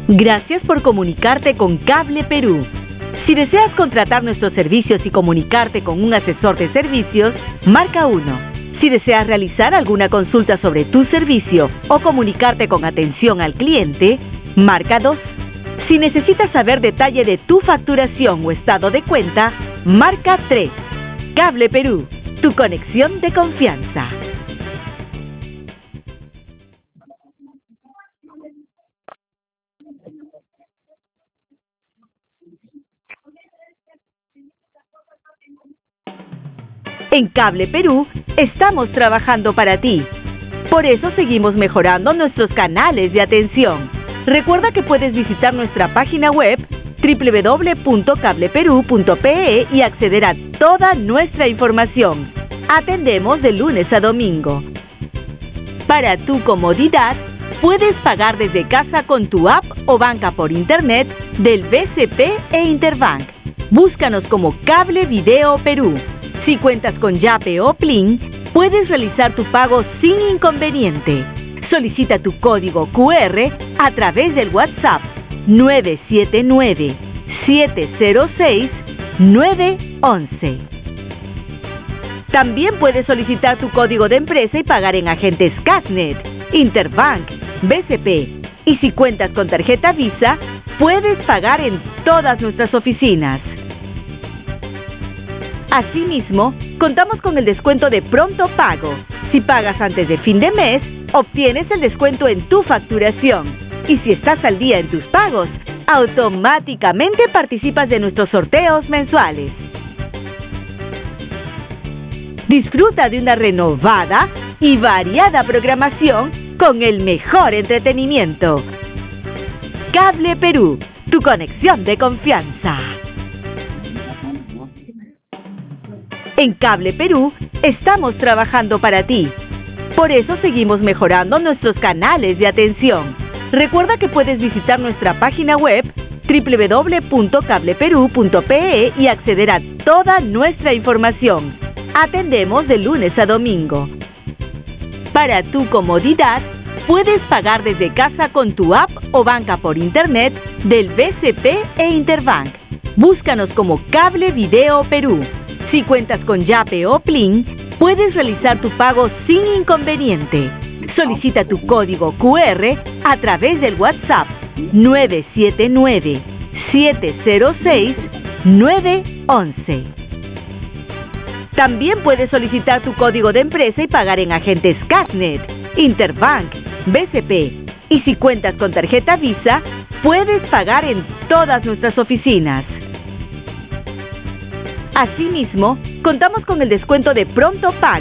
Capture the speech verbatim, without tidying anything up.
Gracias por comunicarte con Cable Perú. Si deseas contratar nuestros servicios y comunicarte con un asesor de servicios, marca uno. Si deseas realizar alguna consulta sobre tu servicio o comunicarte con atención al cliente, marca dos. Si necesitas saber detalle de tu facturación o estado de cuenta, marca tres. Cable Perú, tu conexión de confianza. En Cable Perú estamos trabajando para ti. Por eso seguimos mejorando nuestros canales de atención. Recuerda que puedes visitar nuestra página web doble u doble u doble u punto cable perú punto pe e y acceder a toda nuestra información. Atendemos de lunes a domingo. Para tu comodidad, puedes pagar desde casa con tu app o banca por internet del B C P e Interbank. Búscanos como Cable Video Perú. Si cuentas con Yape o Plin, puedes realizar tu pago sin inconveniente. Solicita tu código cu erre a través del WhatsApp nueve siete nueve, siete cero seis, nueve once. También puedes solicitar tu código de empresa y pagar en agentes Casnet, Interbank, B C P. Y si cuentas con tarjeta Visa, puedes pagar en todas nuestras oficinas. Asimismo, contamos con el descuento de pronto pago. Si pagas antes de fin de mes, obtienes el descuento en tu facturación. Y si estás al día en tus pagos, automáticamente participas de nuestros sorteos mensuales. Disfruta de una renovada y variada programación con el mejor entretenimiento. Cable Perú, tu conexión de confianza. En Cable Perú estamos trabajando para ti. Por eso seguimos mejorando nuestros canales de atención. Recuerda que puedes visitar nuestra página web doble u doble u doble u punto cable perú punto pe e y acceder a toda nuestra información. Atendemos de lunes a domingo. Para tu comodidad, puedes pagar desde casa con tu app o banca por internet del B C P e Interbank. Búscanos como Cable Video Perú. Si cuentas con Yape o Plin, puedes realizar tu pago sin inconveniente. Solicita tu código cu erre a través del WhatsApp nueve siete nueve, siete cero seis, nueve once. También puedes solicitar tu código de empresa y pagar en agentes Casnet, Interbank, B C P. Y si cuentas con tarjeta Visa, puedes pagar en todas nuestras oficinas. Asimismo, contamos con el descuento de pronto pago.